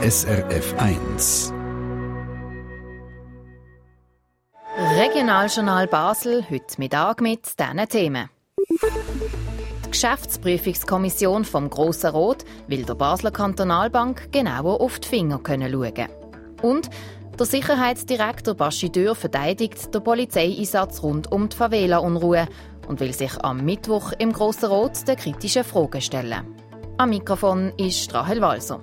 SRF 1. Regionaljournal Basel, heute Mittag mit diesen Themen. Die Geschäftsprüfungskommission vom Grossen Rot will der Basler Kantonalbank genauer auf die Finger schauen. Und der Sicherheitsdirektor Baschi Dürr verteidigt den Polizeieinsatz rund um die Favela-Unruhe und will sich am Mittwoch im Grossen Rot den kritischen Fragen stellen. Am Mikrofon ist Rahel Walser.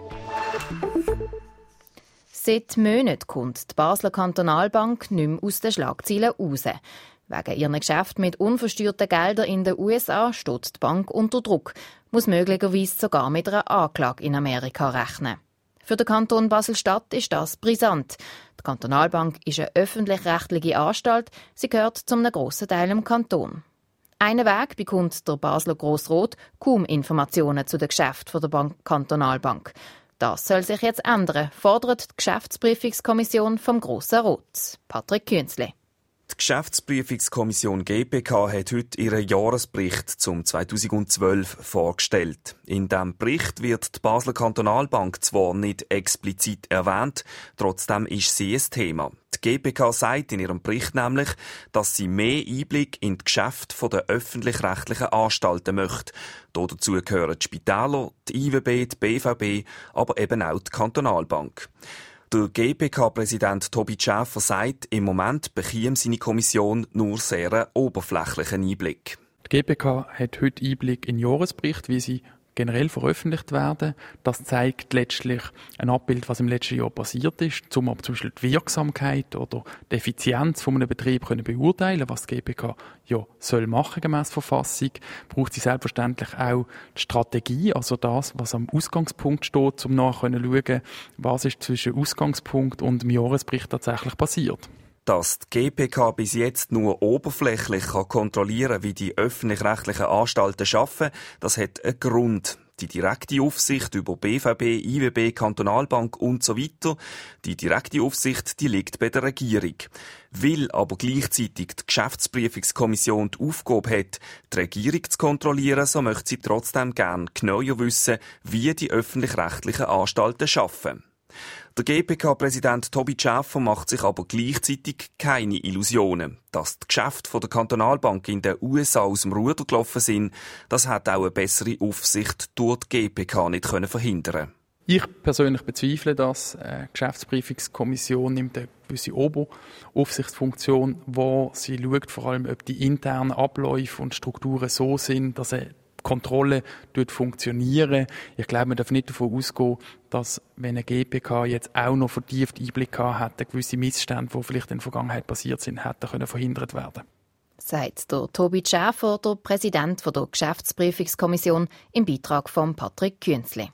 Seit Monaten kommt die Basler Kantonalbank nicht mehr aus den Schlagzeilen raus. Wegen ihren Geschäften mit unversteuerten Geldern in den USA steht die Bank unter Druck, muss möglicherweise sogar mit einer Anklage in Amerika rechnen. Für den Kanton Basel-Stadt ist das brisant. Die Kantonalbank ist eine öffentlich-rechtliche Anstalt, sie gehört zu einem grossen Teil im Kanton. Einen Weg bekommt der Basler Grossrot kaum Informationen zu den Geschäften der Kantonalbank. Das soll sich jetzt ändern, fordert die Geschäftsprüfungskommission vom Grossen Rot. Patrick Künzli. Die Geschäftsprüfungskommission GPK hat heute ihren Jahresbericht zum 2012 vorgestellt. In diesem Bericht wird die Basler Kantonalbank zwar nicht explizit erwähnt, trotzdem ist sie ein Thema. Die GPK sagt in ihrem Bericht nämlich, dass sie mehr Einblick in die Geschäfte der öffentlich-rechtlichen Anstalten möchte. Dazu gehören die Spitäler, die IWB, die BVB, aber eben auch die Kantonalbank. Der GPK-Präsident Tobi Schäfer sagt, im Moment bekäme seine Kommission nur sehr einen oberflächlichen Einblick. Die GPK hat heute Einblick in den Jahresbericht, wie sie generell veröffentlicht werden. Das zeigt letztlich ein Abbild, was im letzten Jahr passiert ist, um zum Beispiel die Wirksamkeit oder die Effizienz von einem Betrieb beurteilen, was die GPK ja soll machen gemäss Verfassung. Braucht sie selbstverständlich auch die Strategie, also das, was am Ausgangspunkt steht, um nachher zu schauen, was ist zwischen Ausgangspunkt und dem Jahresbericht tatsächlich passiert. Dass die GPK bis jetzt nur oberflächlich kontrollieren kann, wie die öffentlich-rechtlichen Anstalten arbeiten, das hat einen Grund. Die direkte Aufsicht über BVB, IWB, Kantonalbank und so weiter, die direkte Aufsicht, die liegt bei der Regierung. Weil aber gleichzeitig die Geschäftsprüfungskommission die Aufgabe hat, die Regierung zu kontrollieren, so möchte sie trotzdem gerne genauer wissen, wie die öffentlich-rechtlichen Anstalten arbeiten. Der GPK-Präsident Tobi Schäfer macht sich aber gleichzeitig keine Illusionen. Dass die Geschäfte der Kantonalbank in den USA aus dem Ruder gelaufen sind, das hat auch eine bessere Aufsicht durch die GPK nicht verhindern. Ich persönlich bezweifle das. Die Geschäftsprüfungskommission nimmt eine gewisse Oberaufsichtsfunktion, wo sie schaut, vor allem, ob die internen Abläufe und Strukturen so sind, dass Kontrolle funktionieren. Ich glaube, man darf nicht davon ausgehen, dass, wenn eine GPK jetzt auch noch vertieft Einblick gehabt hätte, gewisse Missstände, die vielleicht in der Vergangenheit passiert sind, hätten verhindert werden. Sagt der Tobi Schäfer, der Präsident der Geschäftsprüfungskommission, im Beitrag von Patrick Künzli.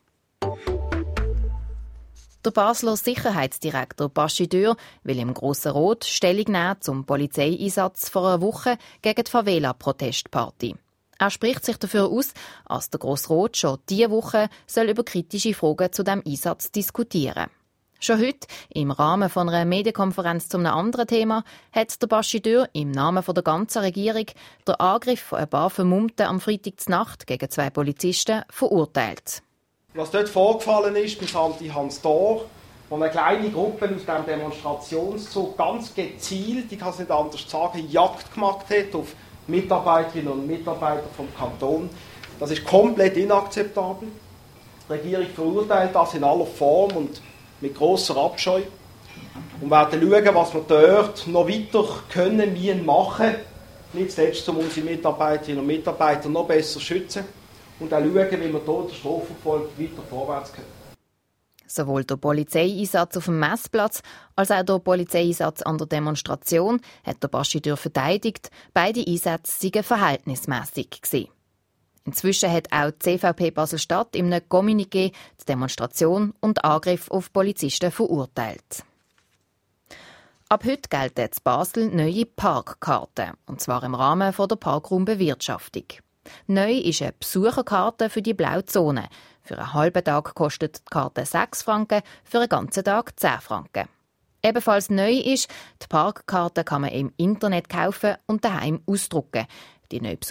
Der Basler Sicherheitsdirektor Baschi Dürr will im Grossen Rot Stellung nehmen zum Polizeieinsatz vor einer Woche gegen die Favela-Protestparty. Er spricht sich dafür aus, dass der Grossrot schon diese Woche über kritische Fragen zu diesem Einsatz diskutieren. Schon heute, im Rahmen von einer Medienkonferenz zu einem anderen Thema, hat der Baschi Dürr im Namen der ganzen Regierung den Angriff von ein paar Vermummten am Freitagnacht gegen 2 Polizisten verurteilt. Was dort vorgefallen ist, beim Santi Hans Thor, wo eine kleine Gruppe aus diesem Demonstrationszug ganz gezielt, ich kann es nicht anders sagen, Jagd gemacht hat auf Mitarbeiterinnen und Mitarbeiter vom Kanton. Das ist komplett inakzeptabel. Die Regierung verurteilt das in aller Form und mit grosser Abscheu. Und werden schauen, was wir dort noch weiter können, machen. Nicht zuletzt, um unsere Mitarbeiterinnen und Mitarbeiter noch besser zu schützen. Und auch schauen, wie wir hier der Strafverfolgung weiter vorwärts können. Sowohl der Polizeieinsatz auf dem Messplatz als auch der Polizeieinsatz an der Demonstration hat der Baschi Dürr verteidigt. Beide Einsätze seien verhältnismässig gewesen. Inzwischen hat auch die CVP Basel-Stadt in einem Kommuniqué die Demonstration und Angriff auf Polizisten verurteilt. Ab heute gelten in Basel neue Parkkarten, und zwar im Rahmen der Parkraumbewirtschaftung. Neu ist eine Besucherkarte für die blaue Zone. Für einen halben Tag kostet die Karte 6 Franken, für einen ganzen Tag 10 Franken. Ebenfalls neu ist, die Parkkarte kann man im Internet kaufen und daheim ausdrucken. Die neue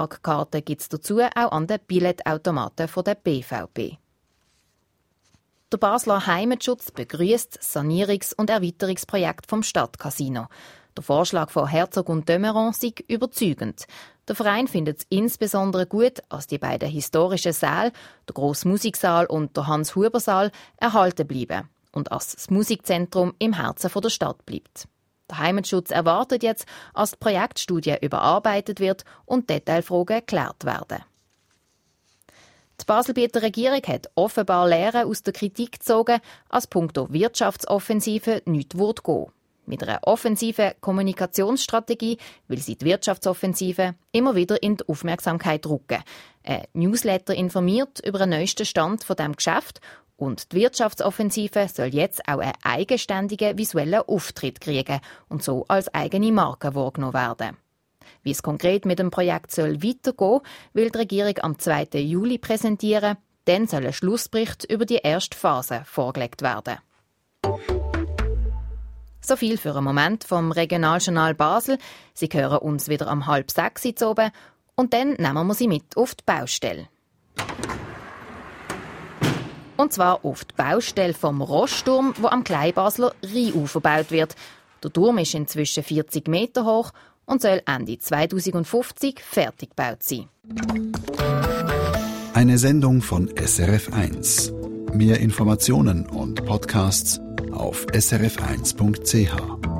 Besucherparkkarte gibt es dazu auch an den Billetautomaten der BVB. Der Basler Heimatschutz begrüßt das Sanierungs- und Erweiterungsprojekt vom Stadtcasino. Der Vorschlag von Herzog und de Meuron sei überzeugend. Der Verein findet es insbesondere gut, dass die beiden historischen Säle, der grosse Musiksaal und der Hans-Huber-Saal, erhalten bleiben und dass das Musikzentrum im Herzen der Stadt bleibt. Der Heimatschutz erwartet jetzt, dass die Projektstudie überarbeitet wird und Detailfragen geklärt werden. Die Baselbieter Regierung hat offenbar Lehren aus der Kritik gezogen, als punkto Wirtschaftsoffensive nichts gehen wird. Mit einer offensiven Kommunikationsstrategie will sie die Wirtschaftsoffensive immer wieder in die Aufmerksamkeit rücken. Ein Newsletter informiert über den neuesten Stand von diesem Geschäft und die Wirtschaftsoffensive soll jetzt auch einen eigenständigen visuellen Auftritt kriegen und so als eigene Marke wahrgenommen werden. Wie es konkret mit dem Projekt soll weitergehen, will die Regierung am 2. Juli präsentieren. Dann soll ein Schlussbericht über die erste Phase vorgelegt werden. So viel für einen Moment vom Regionaljournal Basel. Sie hören uns wieder um 5:30 oben und dann nehmen wir Sie mit auf die Baustelle. Und zwar auf die Baustelle vom Rossturm, wo am Kleinbasler Rheinufer gebaut wird. Der Turm ist inzwischen 40 Meter hoch und soll Ende 2050 fertig gebaut sein. Eine Sendung von SRF1. Mehr Informationen und Podcasts auf srf1.ch.